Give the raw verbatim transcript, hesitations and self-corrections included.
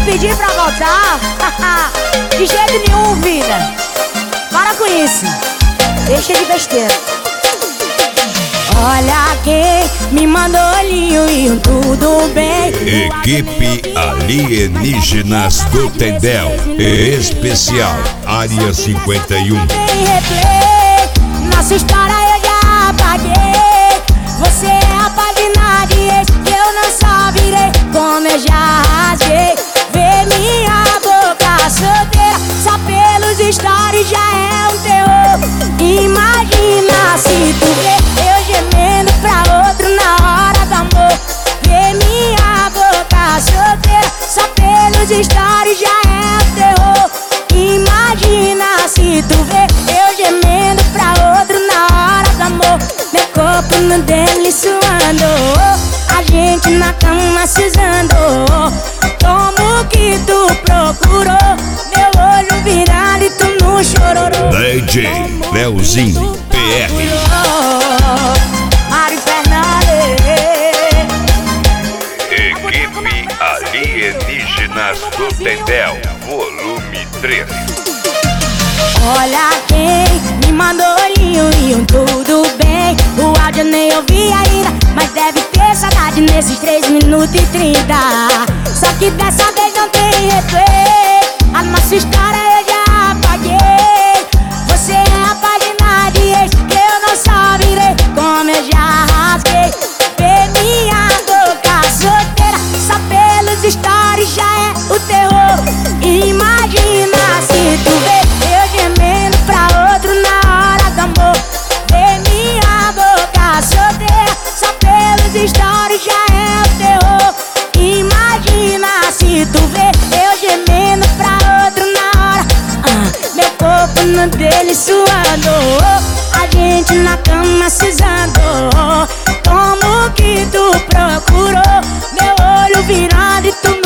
pedir pra voltar. De jeito nenhum, vida. Para com isso. Deixa de besteira. Olha quem me mandou olhinho e um tudo bem. Equipe Alienígenas do Tendel. Especial Área cinquenta e um. Nossa história eu já apaguei. Você é a página de ex que eu não só virei, como eu já rasguei. Vê minha boca solteira, só pelos stories já é um terror. Imagina se tu vê eu gemendo pra outro na hora do amor. Vê minha boca solteira, só pelos stories já é um terror. Imagina se tu vê eu gemendo pra outro na hora do amor. Meu corpo no dele suando, a gente na cama se usando. Como que tu procurou meu olho virado e tu não chororou? D J Leozinho P R. Mário Fernandes. Equipe Alienígenas do Tendel, volume três. Olha quem me mandou olhinho e um tudo bem. O áudio eu nem ouvi ainda, mas deve ter saudade nesses três minutos e trinta. Só que dessa vez não tem replay. A nossa história eu já apaguei. Você é a página de ex que eu não só virei, como eu já rasguei. Vê minha boca solteira, só pelos stories já é o terror. Imagina se tu vê eu gemendo pra outro na hora do amor. Vê minha boca solteira, só pelos stories já é o terror. Imagina se tu vê eu gemendo pra outro na hora. ah, Meu corpo no dele suando, a gente na cama se usando. Como que tu procurou meu olho virado e tu